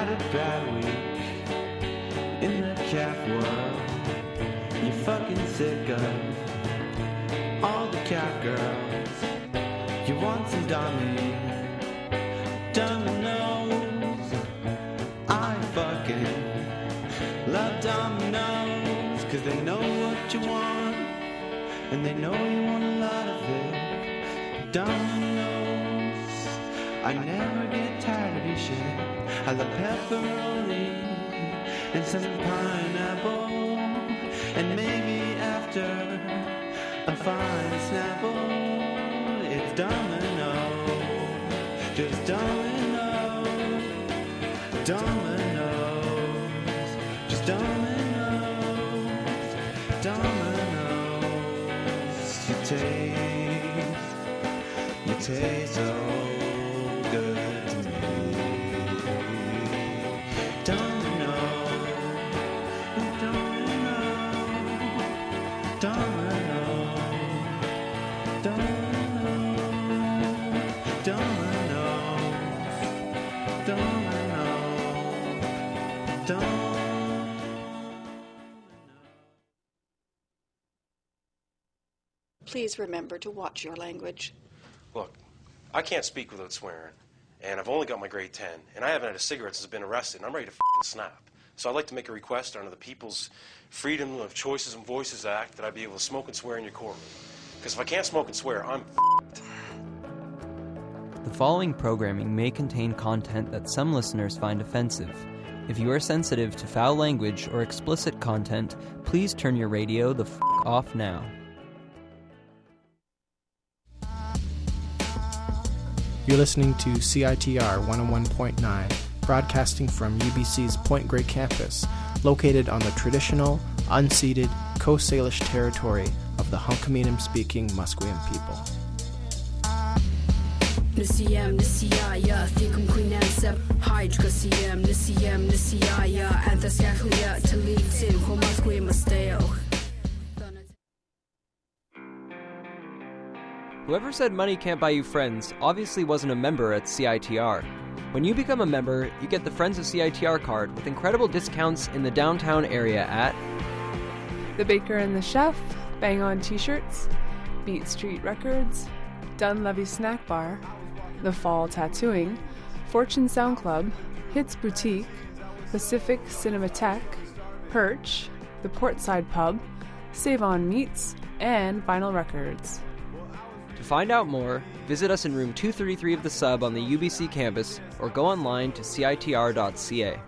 had a bad week in the calf world. You're fucking sick of all the calf girls. You want some dummy dominoes. I fucking love dominoes, 'cause they know what you want, and they know you want a lot of it. Dominoes, I never get tired of your shit. I love pepperoni and some pineapple, and maybe after a fine Snapple, it's Dominoes, just Dominoes, Dominoes, just Dominoes, Dominoes. You taste so good to me. Dominoes, Dominoes, Dominoes, Dominoes, Dominoes, Dominoes. Please remember to watch your language. Look, I can't speak without swearing, and I've only got my grade 10, and I haven't had a cigarette since I've been arrested, and I'm ready to f***ing snap. So I'd like to make a request under the People's Freedom of Choices and Voices Act that I be able to smoke and swear in your courtroom. Because if I can't smoke and swear, I'm f***ed. The following programming may contain content that some listeners find offensive. If you are sensitive to foul language or explicit content, please turn your radio the f*** off now. You're listening to CITR 101.9, broadcasting from UBC's Point Grey campus, located on the traditional, unceded Coast Salish territory of the Hunkaminam-speaking Musqueam people. Whoever said money can't buy you friends obviously wasn't a member at CITR. When you become a member, you get the Friends of CITR card with incredible discounts in the downtown area at The Baker and the Chef, Bang On T-shirts, Beat Street Records, Dunleavy Snack Bar, The Fall Tattooing, Fortune Sound Club, Hits Boutique, Pacific Cinematheque, Perch, The Portside Pub, Save On Meats, and Vinyl Records. To find out more, visit us in room 233 of the Sub on the UBC campus or go online to citr.ca.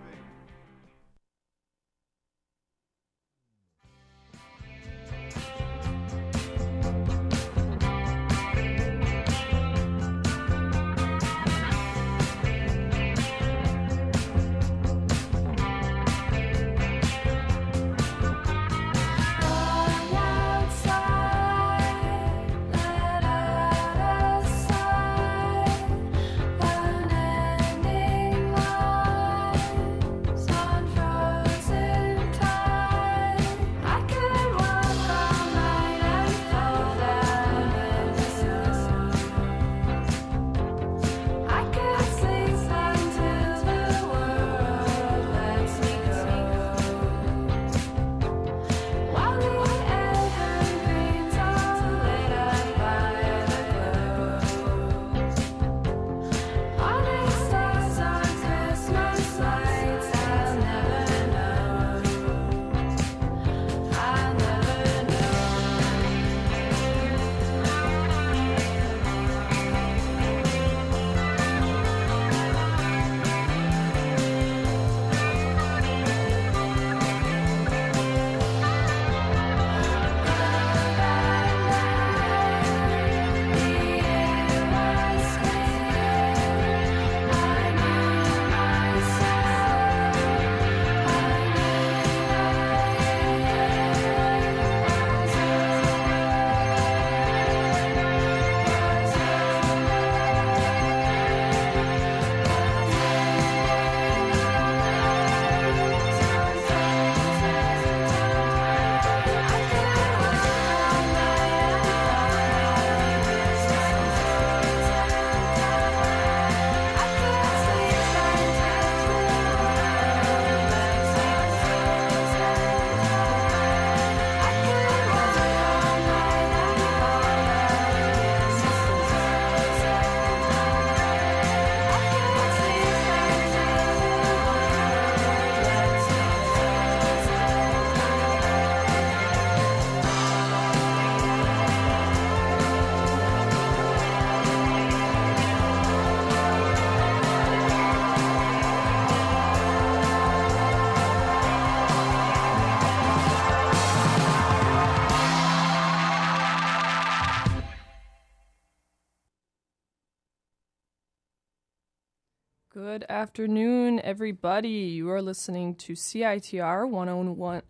Good afternoon, everybody. You are listening to CITR 101.9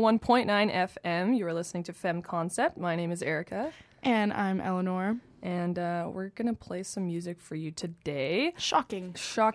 FM. You are listening to Femme Concept. My name is Erica. And I'm Eleanor. And we're going to play some music for you today. Shocking.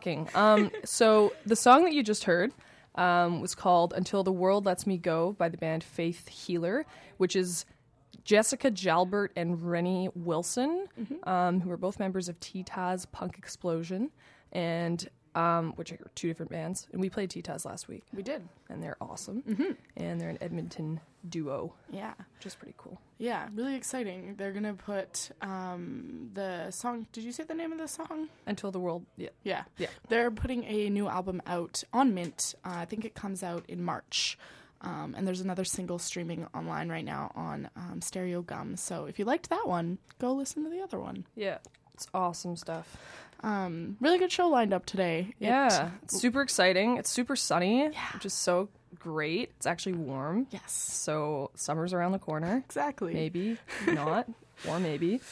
So the song that you just heard was called Until the World Lets Me Go by the band Faith Healer, which is Jessica Jalbert and Rennie Wilson, who are both members of T-Taz Punk Explosion, and which are two different bands. And we played T-Taz last week. We did. And they're awesome. And they're an Edmonton duo. Yeah. Which is pretty cool. Yeah, really exciting. They're going to put the song... Did you say the name of the song? Until the World... Yeah. They're putting a new album out on Mint. I think it comes out in March. And there's another single streaming online right now on Stereo Gum. So if you liked that one, go listen to the other one. Yeah. It's awesome stuff. Really good show lined up today. Yeah. It's super exciting. It's super sunny, which is so great. It's actually warm. Yes. So summer's around the corner. Exactly. Maybe not, or maybe.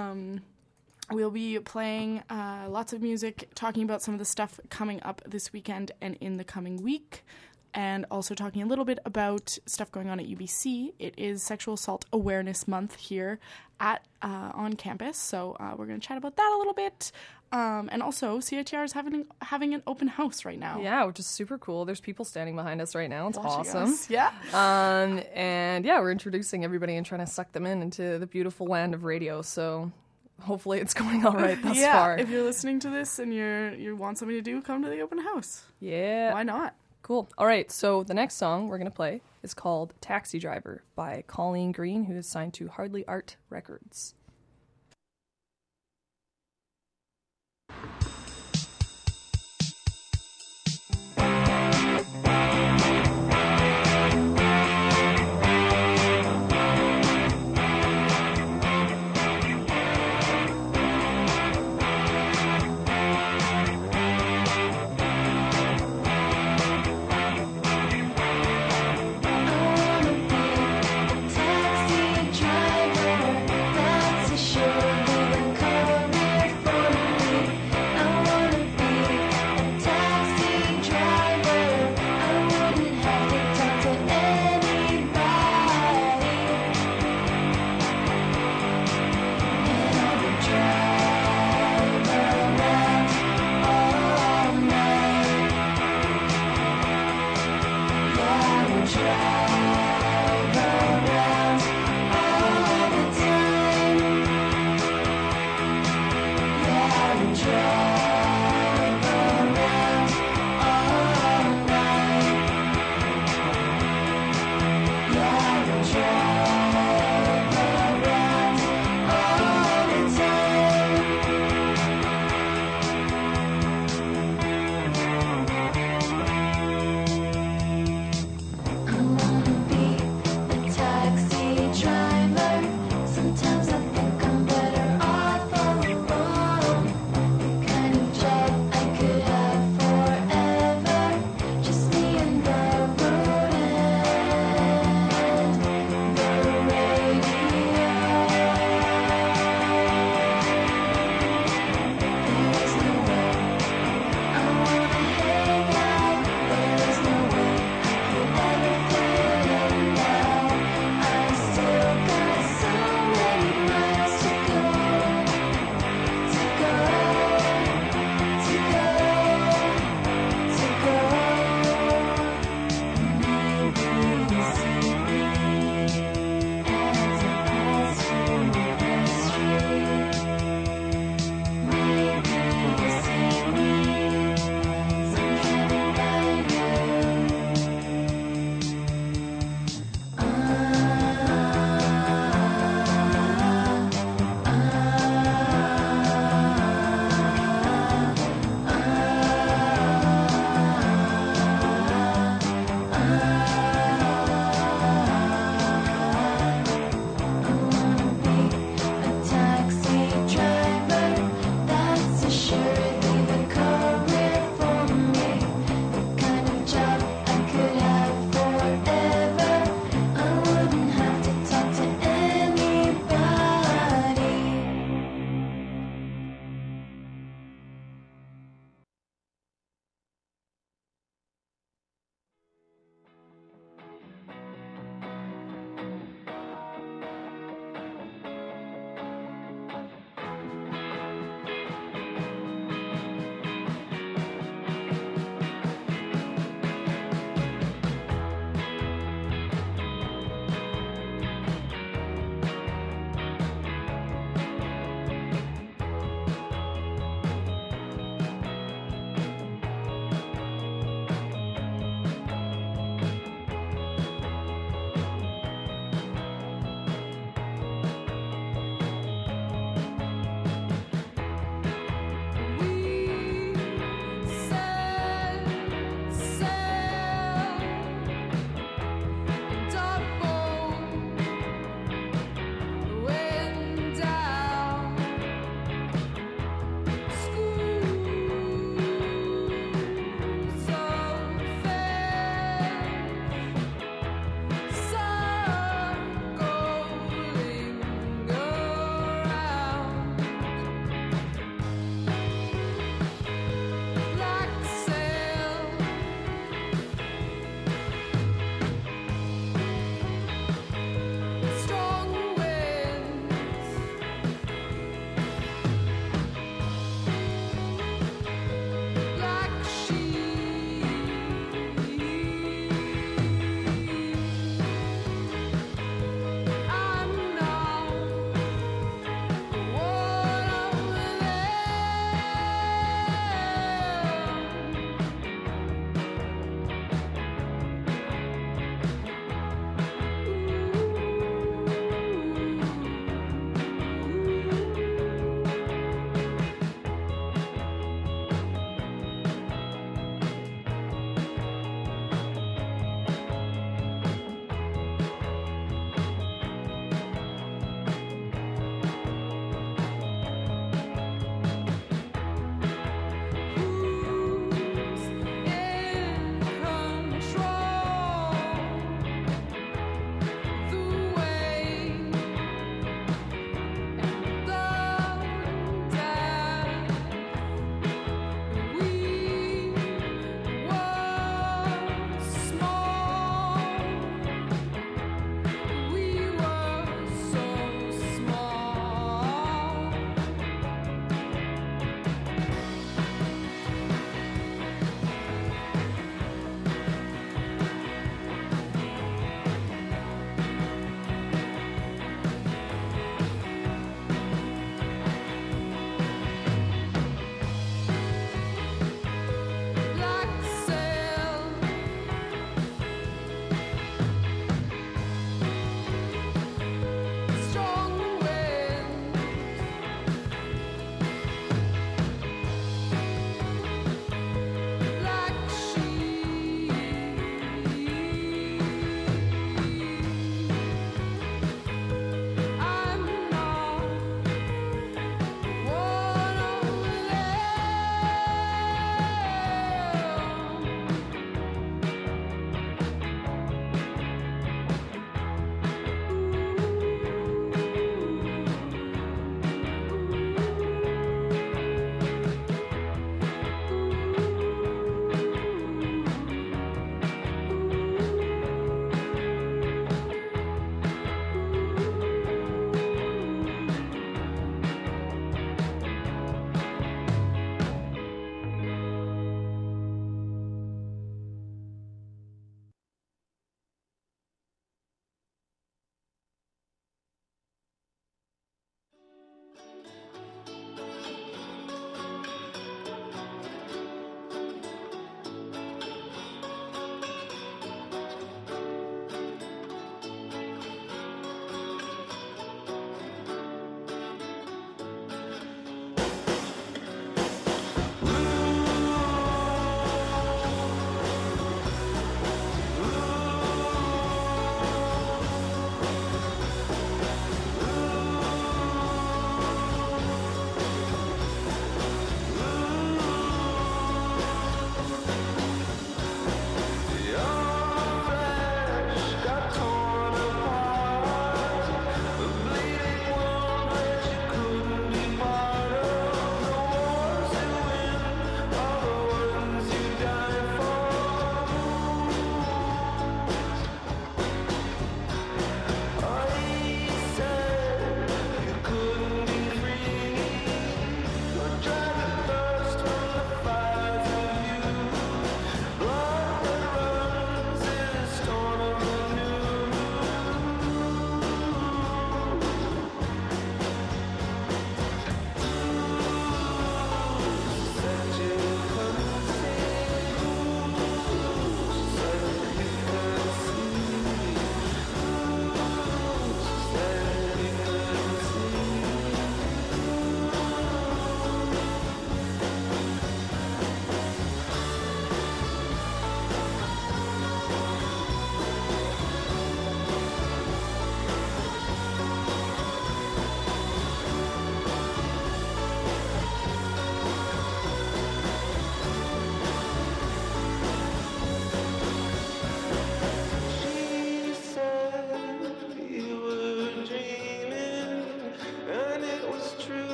We'll be playing lots of music, talking about some of the stuff coming up this weekend and in the coming week, and also talking a little bit about stuff going on at UBC. It is Sexual Assault Awareness Month here at on campus, so we're going to chat about that a little bit. And also, CITR is having an open house right now. Yeah, which is super cool. There's people standing behind us right now. It's awesome. Us. Yeah. And yeah, we're introducing everybody and trying to suck them into the beautiful land of radio. So hopefully it's going all right thus far. If you're listening to this and you want something to do, come to the open house. Yeah. Why not? Cool. All right, so the next song we're going to play is called Taxi Driver by Colleen Green, who is signed to Hardly Art Records. Taxi driver, that's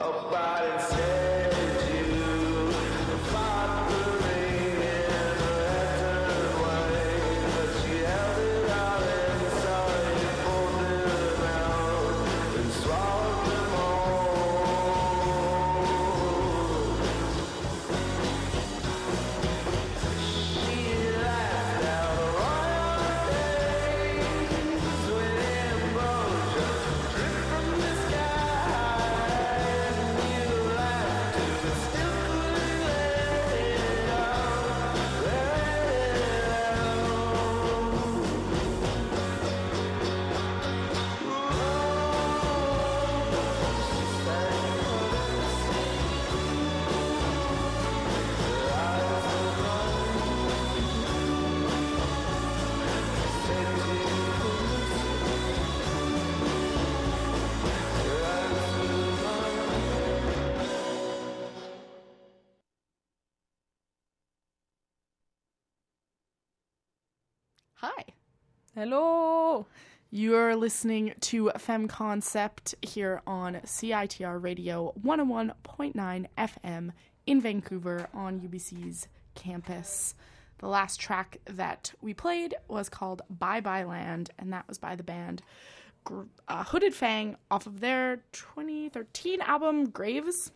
Hi. Hello. You're listening to Femme Concept here on CITR Radio 101.9 FM in Vancouver on UBC's campus. The last track that we played was called Bye Bye Land, and that was by the band Hooded Fang off of their 2013 album Graves.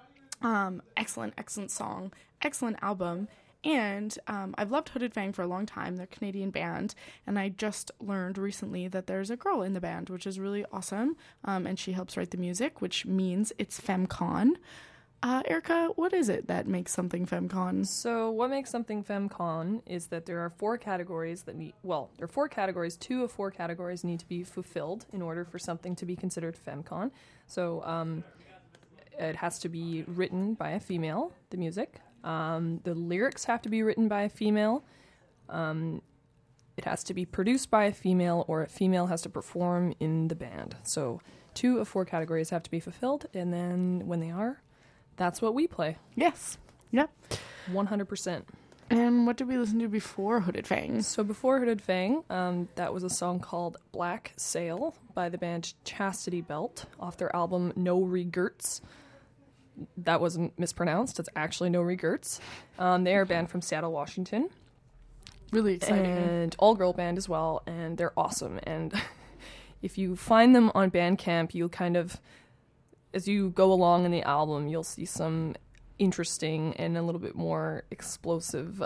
Excellent song, excellent album. And I've loved Hooded Fang for a long time. They're a Canadian band, and I just learned recently that there's a girl in the band, which is really awesome. And she helps write the music, which means it's FemCon. Erica, what is it that makes something FemCon? So what makes something FemCon is that there are 4 categories that need, well, there are 4 categories, 2 of 4 categories need to be fulfilled in order for something to be considered FemCon. So it has to be written by a female, the music. The lyrics have to be written by a female. It has to be produced by a female, or a female has to perform in the band. So 2 of 4 categories have to be fulfilled, and then when they are, that's what we play. Yes. Yep. 100%. And what did we listen to before Hooded Fang? So before Hooded Fang, that was a song called Black Sail by the band Chastity Belt off their album No Regrets. That wasn't mispronounced. It's actually No Regrets. They are a band from Seattle, Washington. Really exciting. And all-girl band as well, and they're awesome. And if you find them on Bandcamp, you'll kind of, as you go along in the album, you'll see some interesting and a little bit more explosive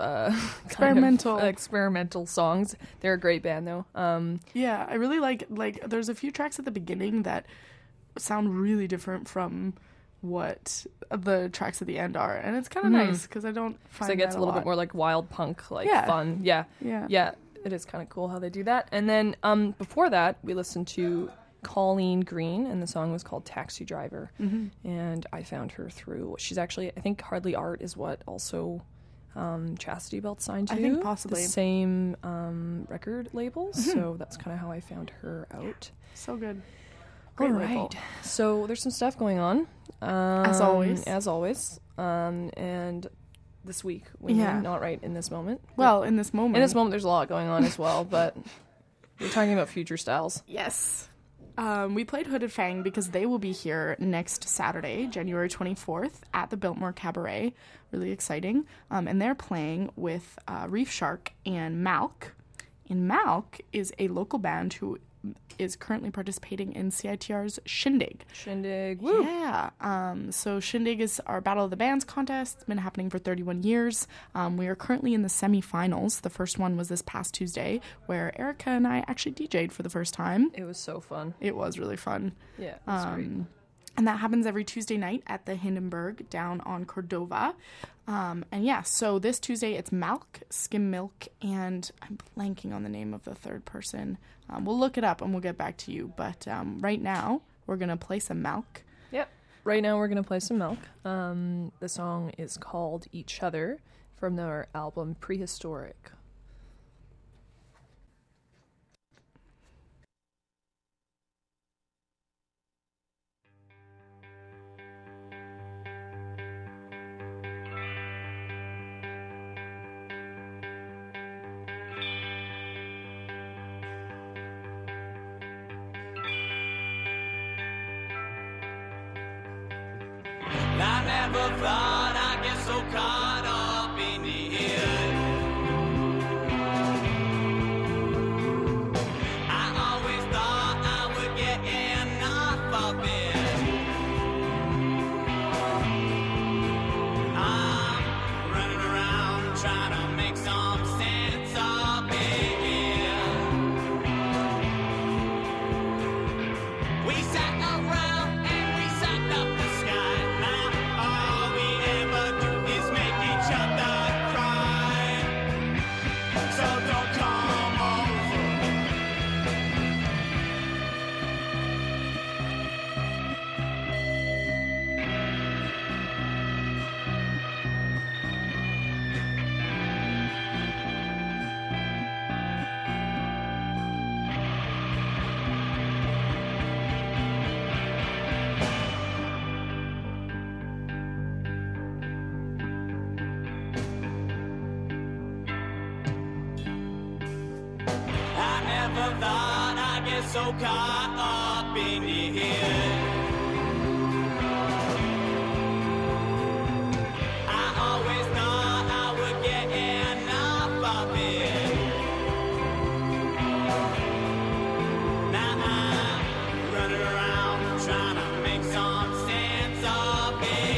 experimental songs. They're a great band, though. Yeah, I really like there's a few tracks at the beginning that sound really different from what the tracks at the end are, and it's kind of nice because I don't find it gets that a little lot. bit more like wild punk, fun. Yeah, it is kind of cool how they do that. And then before that, we listened to Colleen Green, and the song was called Taxi Driver. And I found her through, she's actually, I think Hardly Art is what also Chastity Belt signed to. I think possibly the same record labels. So that's kind of how I found her out. So good. All right. So there's some stuff going on. As always. And this week, not right in this moment. Well, in this moment. In this moment, there's a lot going on as well, but we're talking about future styles. Yes. We played Hooded Fang because they will be here next Saturday, January 24th, at the Biltmore Cabaret. Really exciting. And they're playing with Reef Shark and Malk. And Malk is a local band who is currently participating in CITR's Shindig. Shindig, woo! Yeah. So Shindig is our Battle of the Bands contest. It's been happening for 31 years. We are currently in the semifinals. The first one was this past Tuesday, where Erica and I actually DJ'd for the first time. It was so fun. It was really fun. Yeah, it was great. And that happens every Tuesday night at the Hindenburg down on Cordova. So this Tuesday it's Malk, Skim Milk, and I'm blanking on the name of the third person. We'll look it up and we'll get back to you. But right now, we're going to play some Malk. Yep. Right now we're going to play some Malk. The song is called Each Other from their album Prehistoric. never thought I'd get so caught up in it. I always thought I would get enough of it. I'm running around trying to make some sense of it. We sat around and we sucked up the sky. Now all we ever do is make each other cry. So don't come over. I never thought I'd get so caught up in it. I always thought I would get enough of it. Now I'm running around trying to make some sense of it.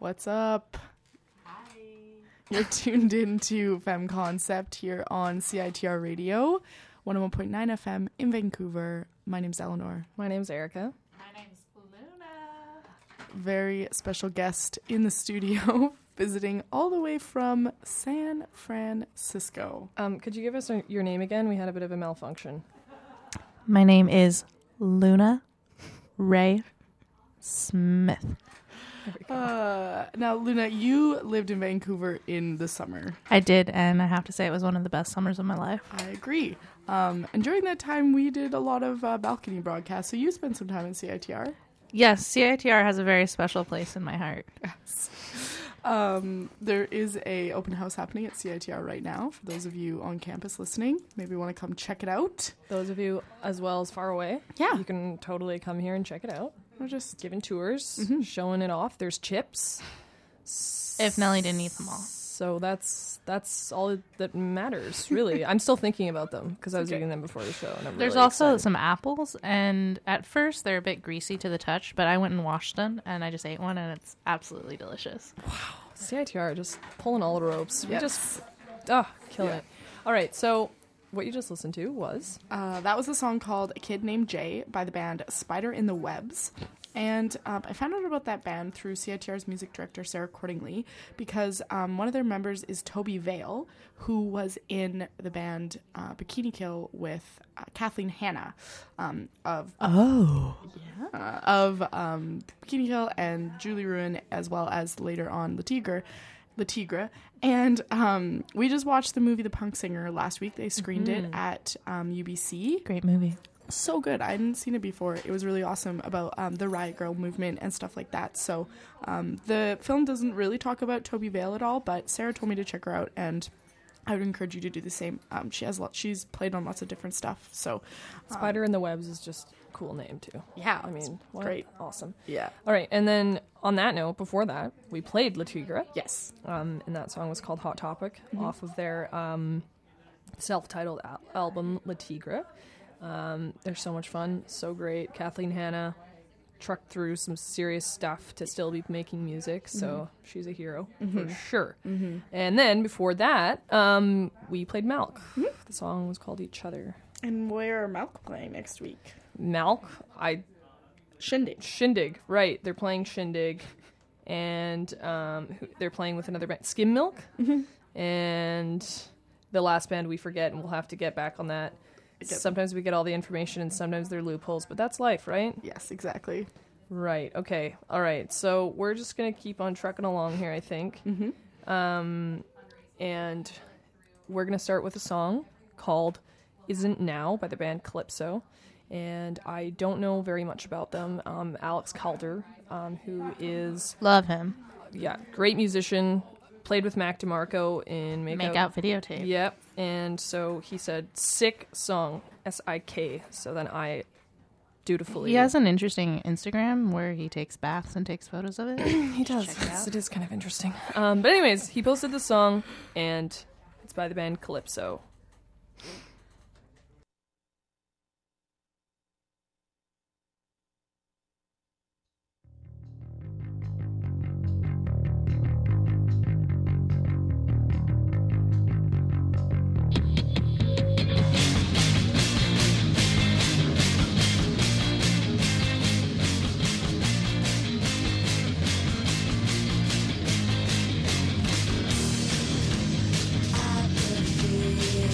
What's up? Hi. You're tuned in to Femme Concept here on CITR Radio, 101.9 FM in Vancouver. My name's Eleanor. My name's Erica. My name's Luna. Very special guest in the studio, visiting all the way from San Francisco. Could you give us your name again? We had a bit of a malfunction. My name is Luna Ray Smith. Now, Luna, you lived in Vancouver in the summer. I did, and I have to say it was one of the best summers of my life. I agree. And during that time, we did a lot of balcony broadcasts, so you spent some time in CITR. Yes, CITR has a very special place in my heart. Yes. There is a open house happening at CITR right now. For those of you on campus listening, maybe want to come check it out. Those of you as well as far away, Yeah. you can totally come here and check it out. We're just Giving tours, showing it off. There's chips. If Nelly didn't eat them all. So that's all that matters, really. I'm still thinking about them because I was eating them before the show. And I'm There's really also excited. some apples, and at first they're a bit greasy to the touch, but I went and washed them, and I just ate one, and it's absolutely delicious. CITR just pulling all the ropes. We Yes. just killing it. All right, so what you just listened to was that was a song called A Kid Named Jay by the band Spider in the Webs. And I found out about that band through CITR's music director, Sarah Cordingley, because one of their members is Toby Vale, who was in the band Bikini Kill with Kathleen Hanna of Bikini Kill and Julie Ruin, as well as later on Le Tigre. And we just watched the movie The Punk Singer last week. They screened it at UBC. Great movie. So good. I hadn't seen it before. It was really awesome about the Riot Girl movement and stuff like that. So the film doesn't really talk about Toby Vale at all, but Sarah told me to check her out, and I would encourage you to do the same. She's played on lots of different stuff. So Spider in the Webs is just a cool name too. yeah, I mean, what? great. Awesome. Yeah. All right, and then on that note, before that, we played Le Tigre. Yes. And that song was called Hot Topic off of their self-titled album Le Tigre. They're so much fun, so great. Kathleen Hanna trucked through some serious stuff to still be making music, so she's a hero for sure. And then before that, we played Malk. The song was called Each Other. And where are Malk playing next week? Malk, Shindig. right? They're playing Shindig, and they're playing with another band, Skim Milk, and the last band we forget, and we'll have to get back on that. Sometimes we get all the information, and sometimes there are loopholes, but that's life, right? Yes, exactly. Right. Okay. All right. So we're just gonna keep on trucking along here, I think. And we're gonna start with a song called "Isn't Now" by the band Calypso. And I don't know very much about them. Alex Calder, who is Love him. great musician, played with Mac DeMarco in Make Out videotape. Yep. And so he said, "Sick song, SIK." So then I dutifully. He has an interesting Instagram where he takes baths and takes photos of it. He does. It is kind of interesting. But anyways, he posted the song, and it's by the band Calypso. I could feel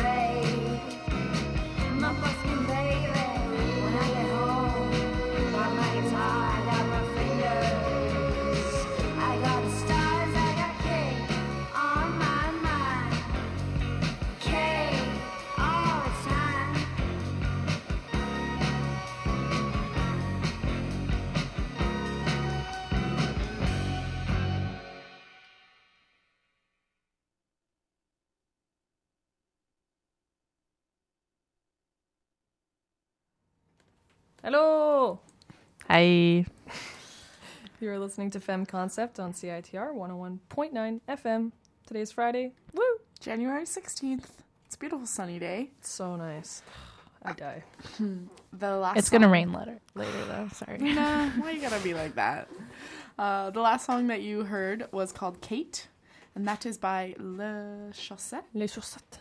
Hello! Hi. You are listening to Femme Concept on CITR 101.9 FM. Today's Friday. Woo! January 16th. It's a beautiful sunny day. It's so nice. I die. The last It's gonna rain later though. Sorry. Nah, why you gotta be like that? The last song that you heard was called Kate, and that is by Les Chaussettes. Les Chaussettes.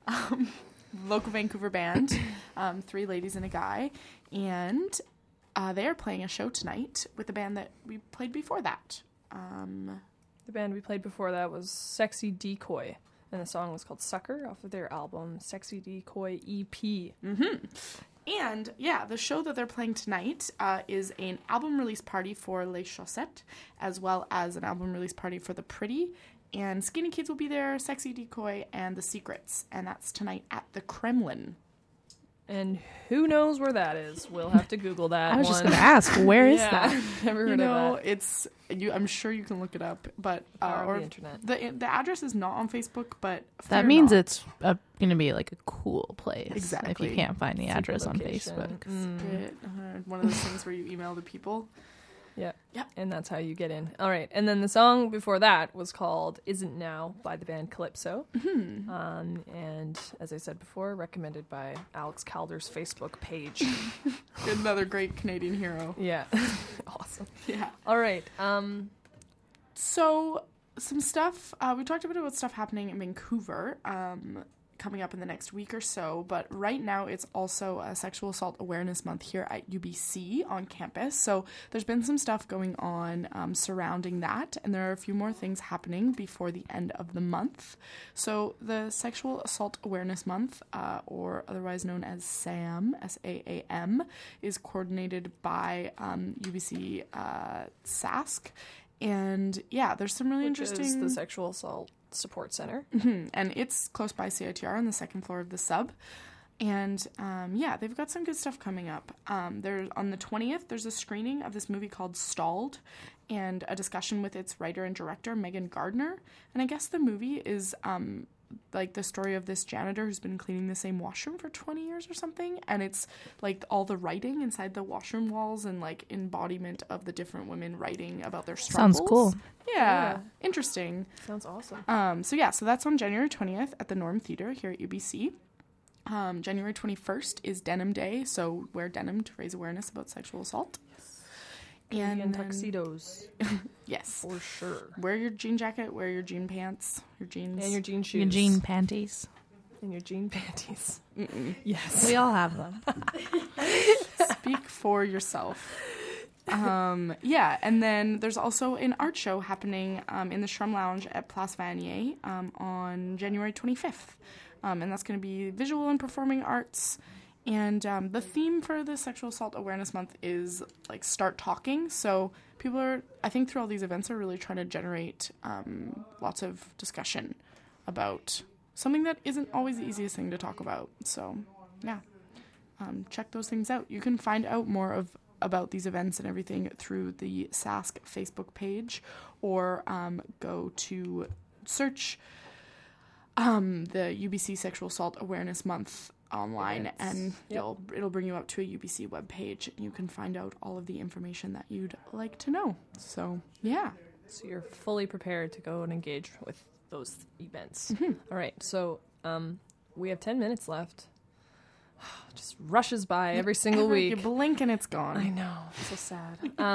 Local Vancouver band, 3 ladies and a guy, and they are playing a show tonight with the band that we played before that. The band we played before that was Sexy Decoy, and the song was called Sucker off of their album Sexy Decoy EP. And yeah, the show that they're playing tonight is an album release party for Les Chaussettes, as well as an album release party for The Pretty. And Skinny Kids will be there, Sexy Decoy, and The Secrets. And that's tonight at the Kremlin. And who knows where that is? We'll have to Google that. I was just gonna ask, where is that? Never heard of that. It's I'm sure you can look it up, but Power of or the internet. the address is not on Facebook, but That fear means not. it's gonna be like a cool place. Exactly. If you can't find the Secret address on location. Facebook. One of those things where you email the people. Yeah. Yep. And that's how you get in. All right. And then the song before that was called Isn't Now by the band Calypso. And as I said before, recommended by Alex Calder's Facebook page. Another great Canadian hero. Yeah. Awesome. Yeah. All right. So some stuff. We talked a bit about stuff happening in Vancouver. Coming up in the next week or so, but right now it's also a Sexual Assault Awareness Month here at UBC on campus, so there's been some stuff going on surrounding that, and there are a few more things happening before the end of the month. So the Sexual Assault Awareness Month, or otherwise known as SAM, S-A-A-M, is coordinated by UBC SASC, and yeah, there's some really interesting... Which is the Sexual Assault Support Center. And it's close by CITR on the second floor of the sub. And yeah, they've got some good stuff coming up. There's on the 20th, there's a screening of this movie called Stalled and a discussion with its writer and director, Megan Gardner. And I guess the movie is like the story of this janitor who's been cleaning the same washroom for 20 years or something. And it's like all the writing inside the washroom walls and like embodiment of the different women writing about their struggles. Sounds cool. Yeah. Interesting. Sounds awesome. So that's on January 20th at the Norm Theater here at UBC. January 21st is Denim Day, so wear denim to raise awareness about sexual assault. And then- tuxedos. Yes. For sure. Wear your jean jacket, wear your jean pants, your jeans. And your jean shoes. Your jean panties. And your jean panties. Yes. We all have them. Speak for yourself. Yeah, and then there's also an art show happening in the Shrum Lounge at Place Vanier on January 25th. And that's going to be visual and performing arts. And the theme for the Sexual Assault Awareness Month is like start talking. So people are, I think through all these events, are really trying to generate lots of discussion about something that isn't always the easiest thing to talk about. So yeah, check those things out. You can find out more about these events and everything through the SASC Facebook page, or go to search the UBC Sexual Assault Awareness Month online, Events. and Yep. it'll bring you up to a UBC webpage, and you can find out all of the information that you'd like to know. So yeah. So you're fully prepared to go and engage with those events. All right. So we have 10 minutes left. Just rushes by every single You week. blink and it's gone. I know. So sad.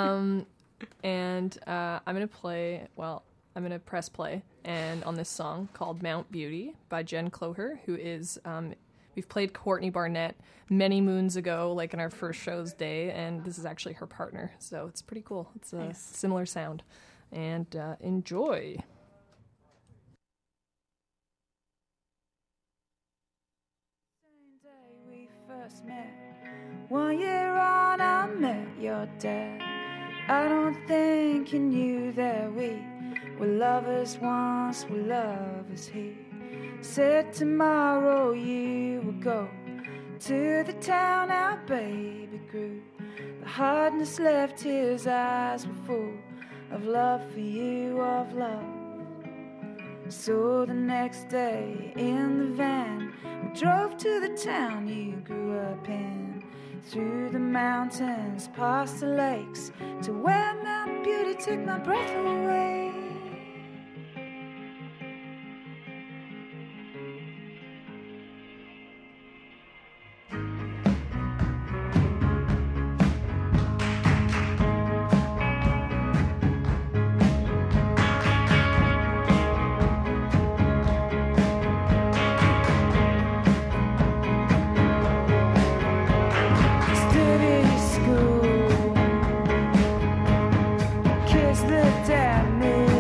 And I'm going to press play and on this song called Mount Beauty by Jen Cloher, who is, we've played Courtney Barnett many moons ago, like in our first show's day, and this is actually her partner. So it's pretty cool. It's a Nice. similar sound. And enjoy. first met. 1 year on, I met your dad. I don't think you knew that we were lovers once, were lovers. He said tomorrow you would go to the town our baby grew. The hardness left his eyes were full of love for you, of love. So the next day in the van we drove to the town you grew up in, through the mountains, past the lakes, to where Mount Beauty took my breath away. Kiss the damage.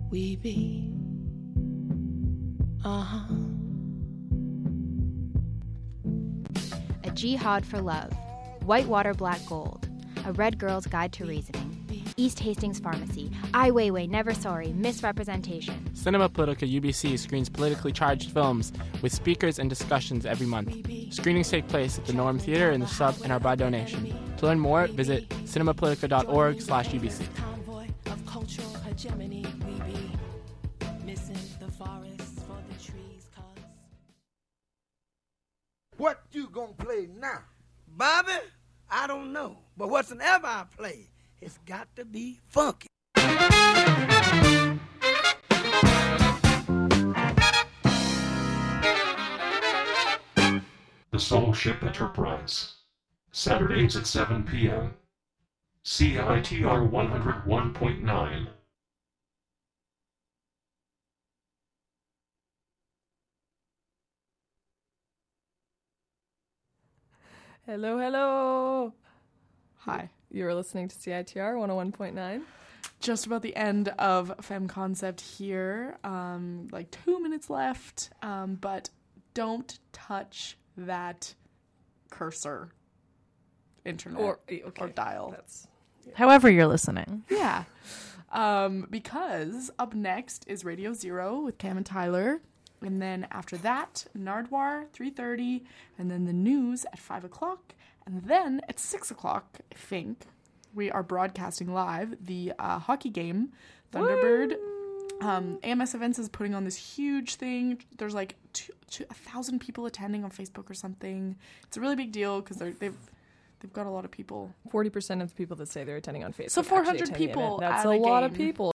we be. Uh-huh. A Jihad for Love, Whitewater Black Gold, A Red Girl's Guide to Reasoning, East Hastings Pharmacy, Ai Weiwei, Never Sorry, Misrepresentation. Cinema Politica UBC screens politically charged films with speakers and discussions every month. Screenings take place at the Norm Theatre in the Sub and are by donation. To learn more, visit cinemapolitica.org/UBC. Convoy of cultural hegemony, we be missing the forests for the trees, cause... What you gonna play now? Bobby? I don't know. But whatsoever I play, it's got to be funky. The Soul Ship Enterprise. Saturdays at 7 p.m. CITR 101.9. Hello, hello. Hi. You're listening to CITR 101.9. Just about the end of Femme Concept here. Like 2 minutes left. But don't touch that cursor. Internet or dial. However you're listening. Yeah. Because up next is Radio Zero with Cam and Tyler. And then after that, Nardwar, 3:30. And then the news at 5 o'clock. And then at 6 o'clock, I think, we are broadcasting live the hockey game, Thunderbird. AMS Events is putting on this huge thing. There's like 1,000 people attending on Facebook or something. It's a really big deal because they've got a lot of people. 40% of the people that say they're attending on Facebook. So 400 people. That's a lot of people.